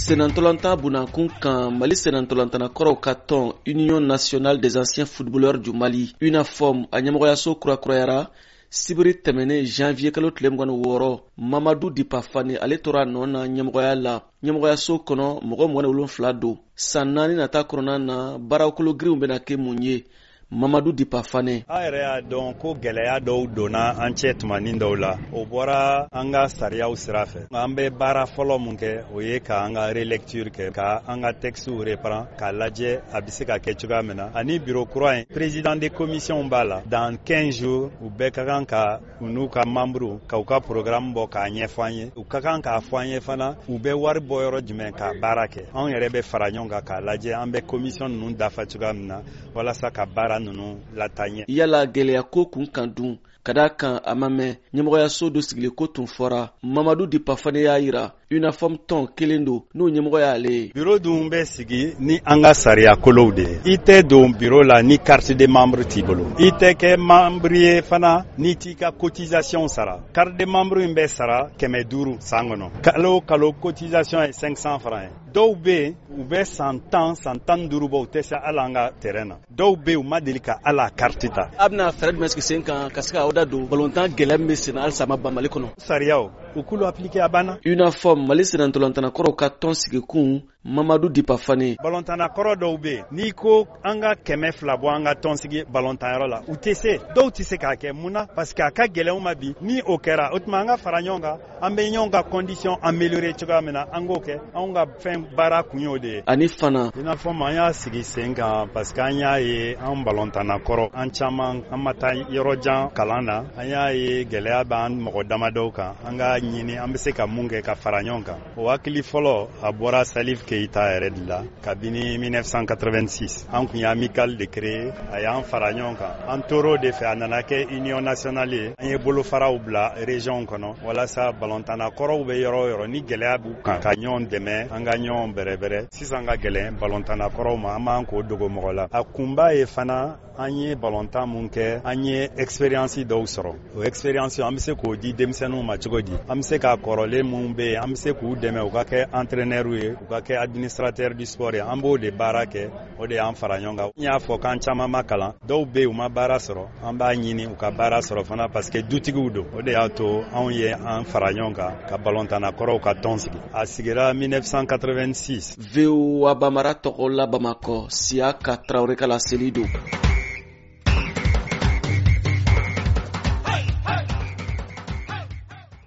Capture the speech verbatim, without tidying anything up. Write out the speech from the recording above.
Senantolanta Bounakun kan Mali Senantolantana kɔrɔw ka tɔn Union nationale des anciens footballeurs du Mali UNAFOM a ɲɛmɔgɔyaso kurakurayara sibiri tɛmɛnen janvier kalo tile mugan ni wɔɔrɔ. Mamadou Dipa Fane ale tora nɔ na ɲɛmɔgɔya la. Ɲɛmɔgɔyaso kɔnɔ mɔgɔ mugan ni wolonwula don. San naani nata kɔnɔna na baarakolo girinw bɛna kɛ mun ye? Mamadou Dipa Fane. A yɛrɛ y'a dɔn ko gɛlɛya dɔw donna an cɛ tumanin dɔw la. O bɔra an ka sariyaw sira fɛ. An bɛ baara fɔlɔ mun kɛ o ye ka an ka relecture kɛ, ka an ka textes reprend, k'a lajɛ a bɛ se ka kɛ cogoya min na. Ani bureau kura in président de commission b'a la. Dans quinze jours u bɛɛ ka kan ka u n'u ka membres ka u ka programme bɔ k'a ɲɛfɔ an ye. U ka kan k'a fɔ an ye fana u bɛ wari bɔ yɔrɔ jumɛn ka baara kɛ. An yɛrɛ bɛ fara ɲɔgɔn kan k'a lajɛ an bɛ commission ninnu dafa cogoya min na walasa ka baara ninnu latanya. Yala gɛlɛya ko kun kan dun ka d'a kan a ma mɛn ɲɛmɔgɔyaso dɔ sigili ko tun fɔra. Mamadou Dipa Fane y'a yira UNAFOM tɔn kelen don n'o ɲɛmɔgɔ y'ale ye. Bureau dun bɛ sigi ni an ka sariya kolow de ye. I tɛ don bureau la ni carte de membre t'i bolo. I tɛ kɛ membre ye fana ni t'i ka cotisation sara. Carte de membre in bɛ sara kɛmɛ duuru san kɔnɔ. Kalo kalo cotisation ye cinq cents francs ye. Dɔw bɛ yen u bɛ san tan san tan duuru bɔ u tɛ se hali an ka terrain na. Dɔw bɛ yen u ma deli ka ala carte ta. A bɛna fɛɛrɛ jumɛn sigi sen kan ka se ka aw da don balontan gɛlɛya min bɛ sen na halisa ma ban Mali kɔnɔ? Sariyaw u k'ulu appliquer a banna. UNAFOM Mali Senantolantana kɔrɔw ka tɔn sigikun Mamadou Dipa Fane. Balontana kɔrɔ dɔw bɛ yen n'i ko an ka kɛmɛ fila bɔ an ka tɔn sigi balontanyɔrɔ la u tɛ se. Dɔw tɛ se k'a kɛ mun na parce que a ka gɛlɛn ma bi ni o kɛra o tuma an ka fara ɲɔgɔn kan an bɛ ɲɔgɔn ka condition améliorer cogoya min na an k'o kɛ anw ka fɛn baara kun y'o de ye. Ani fana UNAFOM an y'a sigi sen kan parce que an y'a ye an balontana kɔrɔ an caman an ma taa yɔrɔ jan kalan na an y'a ye gɛlɛya b'an mɔgɔ damadɔw kan an ka ɲini an bɛ se ka mun kɛ ka fara ɲɔgɔn kan. O hakili fɔlɔ a bɔra Salif Keita yɛrɛ de la kabini mille neuf cent quatre-vingt-six an kun ye amical de créer a y'an fara ɲɔgɔn kan an tor'o de fɛ a nana kɛ union nationale ye an ye bolofaraw bila région kɔnɔ walasa balontana kɔrɔw bɛ yɔrɔ o yɔrɔ ni gɛlɛya b'u kan ka ɲɔgɔn dɛmɛ an ka ɲɔgɔn bɛrɛbɛrɛ sisan ka gɛlɛn balontana kɔrɔw ma an b'an k'o dogo mɔgɔ la. A kunba ye fana an ye balontan mun kɛ an ye expérience dɔw sɔrɔ o expérience an bɛ se k'o di denmisɛnninw ma cogo di an bɛ se ka kɔrɔlen mun bɛ yen an bɛ se k'u dɛmɛ u ka kɛ entraîneur ye u ka kɛ administrateur du sport ye an b'o de baara kɛ o de y'an fara ɲɔgɔn kan. N y'a fɔ k'an caman ma kalan dɔw bɛ yen u ma baara sɔrɔ an b'a ɲini u ka baara sɔrɔ fana parce que dutigiw don o de y'a to anw ye an fara ɲɔgɔn kan ka balontana kɔrɔw ka tɔn sigi. A sigira mille neuf cent quatre-vingt-six. V O A Bamara tɔgɔ la Bamakɔ Siaka Traoré ka laseli don.